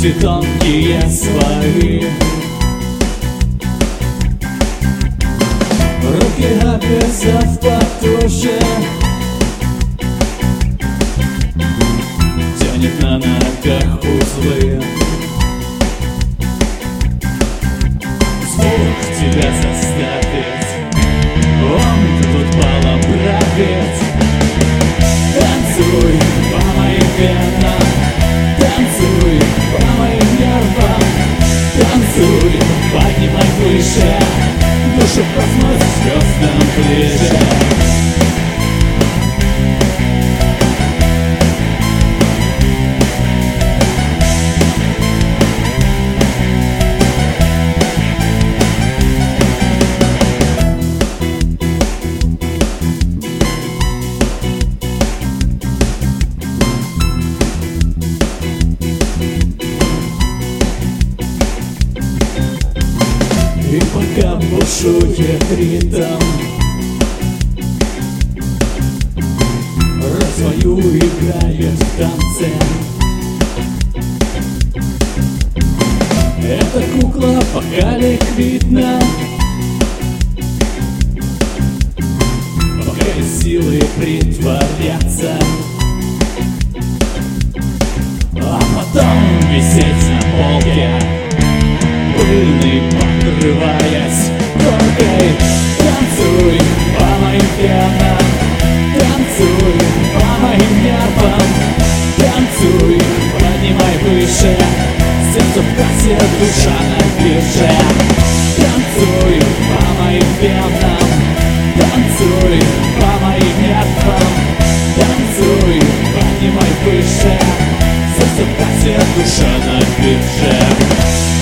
Пути тонкие свои, руки описав потуже, тянет на ногах узлы. Звук тебя заставит, он тут балом правит. Танцуй по моим венам, танцуй по моим нервам, танцуй, поднимай выше, душу в космос звездам ближе. И пока бушует ритм, роль свою играет в танце. Эта кукла пока ликвидна, пока есть силы притворяться, а потом висеть на полке, пыльный покрываясь коркой. Танцуй по моим венам, танцуй по моим нервам, танцуй, поднимай выше, сердце в кассе, душа на бирже. Танцуй по моим венам, танцуй по моим нервам, танцуй, поднимай выше, сердце в кассе, душа на бирже.